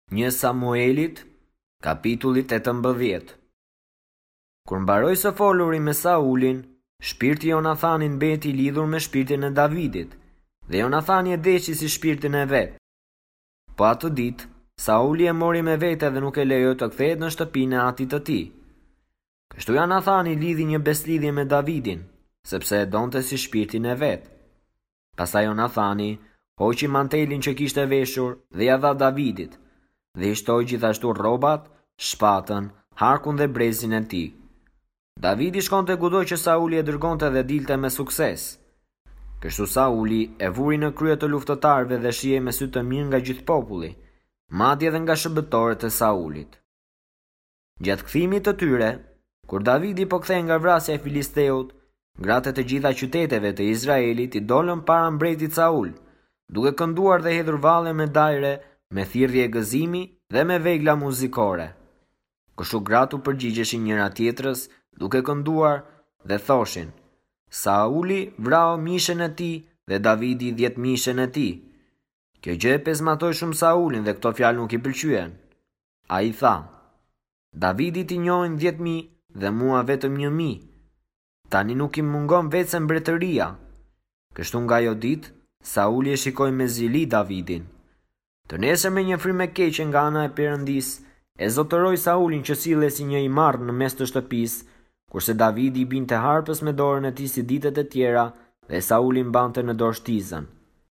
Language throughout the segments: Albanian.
Një Samuelit, kapitulli 18. Kur mbaroi së foluri me Saulin, shpirti i Jonathanit mbeti i lidhur me shpirtin e Davidit, dhe Jonathani e deshi si shpirtin e vet. Po atë ditë, Sauli e mori me vete dhe nuk e lejoi të kthehet në shtëpinë e atit të tij. Kështu Jonathani lidhi një beslidhje me Davidin, sepse e donte si shpirtin e vet. Pastaj Jonathani hoqi mantelin që kishte veshur dhe ja dha Davidit, dhe i shtoi gjithashtu rrobat, shpatën, harkun dhe brezin e tij. Davidi shkonte kudo që Sauli e dërgonte dhe dilte me sukses. Kështu Sauli e vuri në krye të luftëtarëve dhe shihej me sy të mirë nga gjithë populli, madje edhe nga shërbëtorët e Saulit. Gjatë kthimit të tyre, kur Davidi po kthehej nga vrasja e Filisteut, gratë të gjitha qyteteve të Izraelit i dolën para mbretit Saul, duke kënduar dhe hedhur valle me dajre, me thirrje gëzimi dhe me vegla muzikore. Kështu gratë u përgjigjeshin njëra tjetrës, duke kënduar dhe thoshin: Sauli vrau mishën e tij dhe Davidi 10 mishën e tij. Kjo gjë e pezmatoi shumë Saulin dhe këto fjalë nuk i pëlqyen. Ai tha: Davidit i njohin 10.000 dhe mua vetëm 1.000. Tani nuk i mungon vetëm mbretëria. Kështu nga ajo ditë, Sauli e shikoi me zili Davidin. Të nesër me një frymë keqe nga ana e Perëndis, e zotëroi Saulin që sillej si një i marr në mes të shtëpisë, kurse Davidi i binte harpës me dorën e tij si ditët e tjera dhe Sauli mbante në dorë shtizën.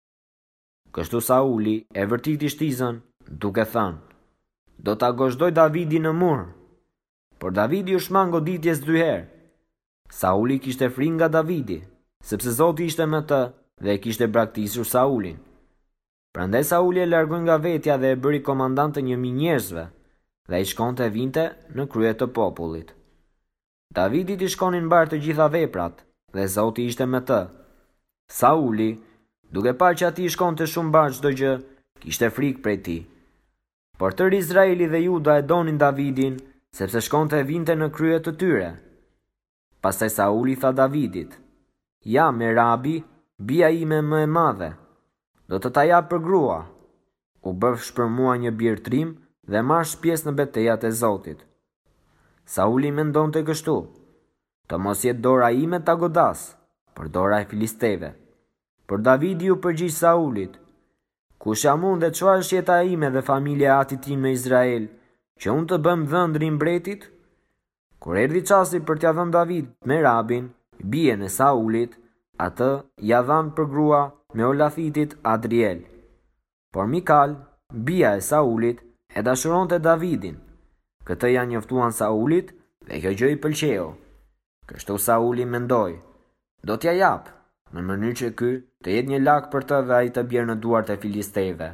Kështu Sauli e vërtiti shtizën, duke thënë: Do ta gozhdoj Davidin në mur. Por Davidi u shmang goditjes 2 herë. Sauli kishte frikë nga Davidi, sepse Zoti ishte me të dhe e kishte braktisur Saulin. Prandaj Sauli e largoi nga vetja dhe e bëri komandant të 1.000 njerëzve, dhe ai shkonte e vinte në krye të popullit. Davidit i shkonin mbar të gjitha veprat, dhe Zoti ishte me të. Sauli, duke parë që ati i shkonte shumë mbar çdo gjë, kishte frikë prej tij. Por tërë Izraeli dhe Juda e donin Davidin, sepse shkonte e vinte në krye të tyre. Pastaj Sauli tha Davidit: Ja, Merabi, bia ime më e madhe, do të ta jap për grua. U bëfsh për mua një bir trim dhe marrësh pjesë në betejat e Zotit. Sauli mendonte kështu: Të mos jetë dora ime ta godas, por dora e filisteve. Por Davidi u përgjigj Saulit: Kush jam unë dhe çfarë është jeta ime dhe familja e atit tim në Izrael, që unë të bëm dhëndri mbretit? Kur erdhi çasti për t'ia dhënë David Merabin, bien e Saulit, atë ja dhan për grua me Olathitit Adriel. Por Mikal, bia e Saulit, e dashuronte Davidin. Këtë ja njoftuan Saulit dhe kjo gjë i pëlqeu. Kështu Sauli mendoi: Do t'ja jap, në mënyrë që ky të jetë një lak për të dhe ai të bjerë në duart e filisteve.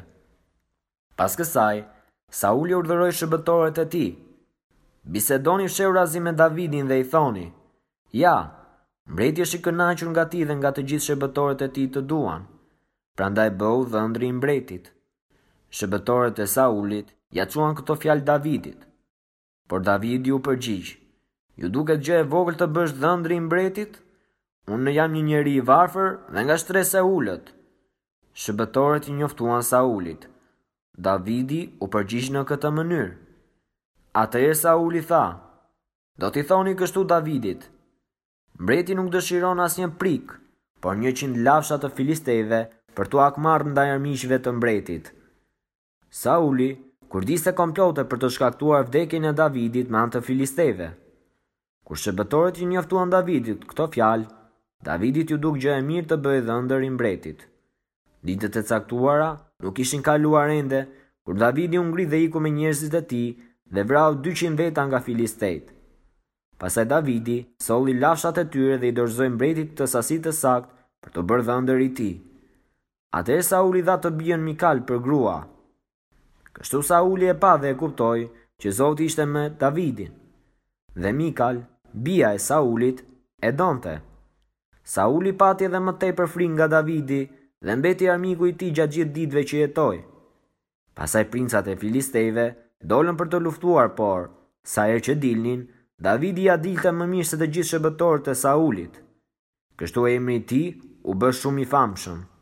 Pas kësaj, Sauli urdhëroi shërbëtorët e tij: Bisedoni fshehurazi me Davidin dhe i thoni: Ja, mbreti është i kënaqur nga ti dhe nga të gjithë shërbëtorët e tij të duan. Prandaj bëu dhëndri i mbretit. Shërbëtorët e Saulit ja çuan këto fjalë Davidit. Por Davidi u përgjigj: Ju duket gjë e vogël të bësh dhëndri i mbretit? Unë jam një njeri i varfër dhe nga shtresa e ulët. Shërbëtorët i njoftuan Saulit. Davidi u përgjigj në këtë mënyrë. Atëherë Sauli tha: Do t'i thoni kështu Davidit: Mbreti nuk dëshiron asnjë prik, por 100 lafsha të filisteve për t'u akmarrë ndaj armiqve të mbretit. Sauli kurdiste komplote për të shkaktuar vdekjen e Davidit me anë të filisteve. Kur shërbëtorët i njoftuan Davidit këto fjalë, Davidit ju duk gjë e mirë të bëjë dhëndër i mbretit. Ditët e caktuara nuk ishin kaluar ende, kur Davidi u ngri dhe iku me njerëzit e tij dhe vrau 200 veta nga filistejt. Pastaj Davidi solli lafshat e tyre dhe i dorëzoi mbretit të sasi të saktë për të bërë dhëndër i tij. Atëherë Sauli dha të bien Mikal për grua. Kështu Sauli e pa dhe e kuptoi që Zoti ishte me Davidin. Dhe Mikal, bia e Saulit, e donte. Sauli pati edhe më tepër frikë nga Davidi dhe mbeti armiku i tij gjatë gjithë ditëve që jetoi. Pastaj princat e filisteve dolën për të luftuar, por sa herë që dilnin, Davidi ja dilte më mirë se të gjithë shërbëtorët e Saulit. Kështu emri i tij u bë shumë i famshëm.